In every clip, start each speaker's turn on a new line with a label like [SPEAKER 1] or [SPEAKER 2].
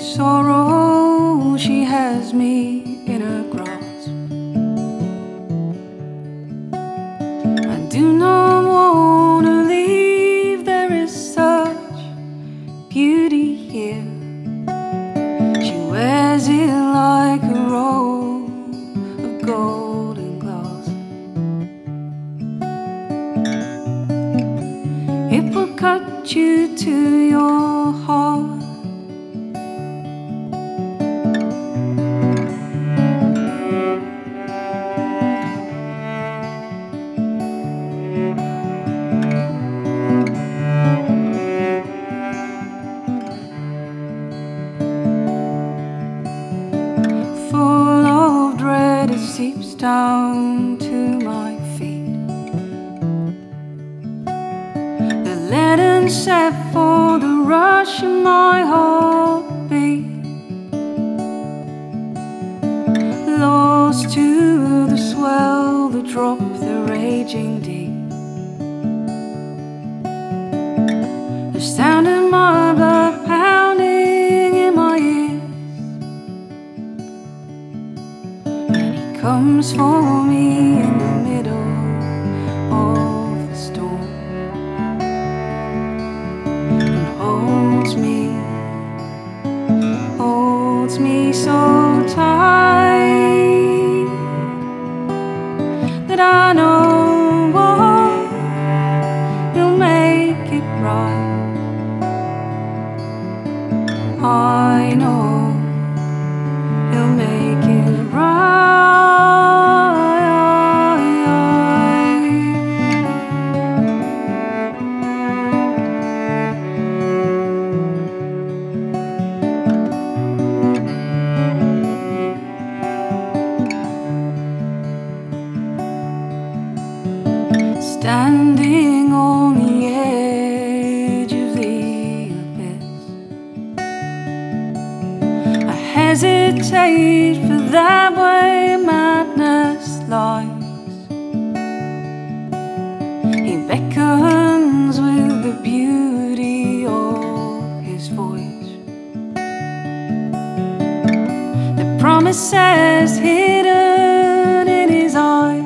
[SPEAKER 1] sorrow, she has me in her grasp. I do not want to leave, there is such beauty here. She wears it like a robe of golden glass. It will cut you to your heart. Full of dread, it seeps down to my feet. The leaden set for the rush of my heartbeat, lost to the swell, the drop, the raging deep. The sound of my blood pounding in my ears, and he comes for me in the middle of the storm, and holds me so tight that I know he'll make it right. I know he'll make it right. Standing on the edge of the abyss, I hesitate, for that way madness lies. He beckons with the beauty of his voice, the promises hidden in his eyes.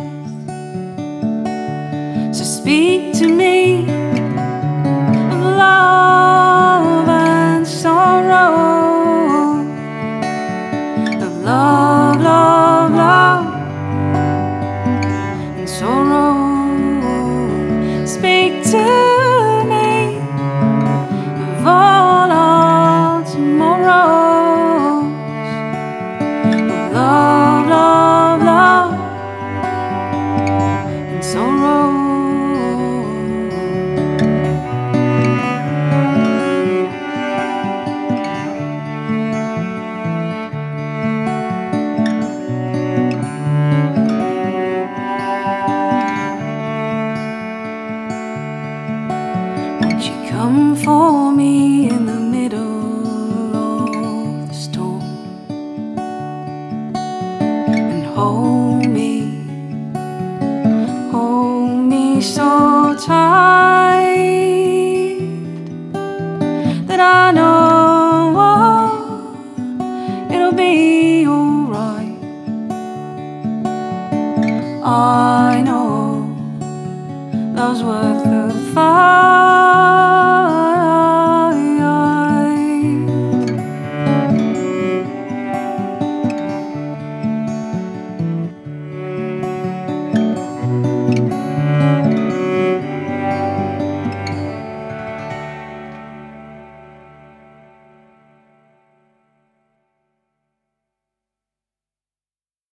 [SPEAKER 1] So speak to me of love and sorrow, of love, love, love and sorrow. Speak to me of all our tomorrows, of love, love, love and sorrow. Won't you come for me in the middle of the storm, and hold me so tight that I know it'll be alright. I know love's worth the fight.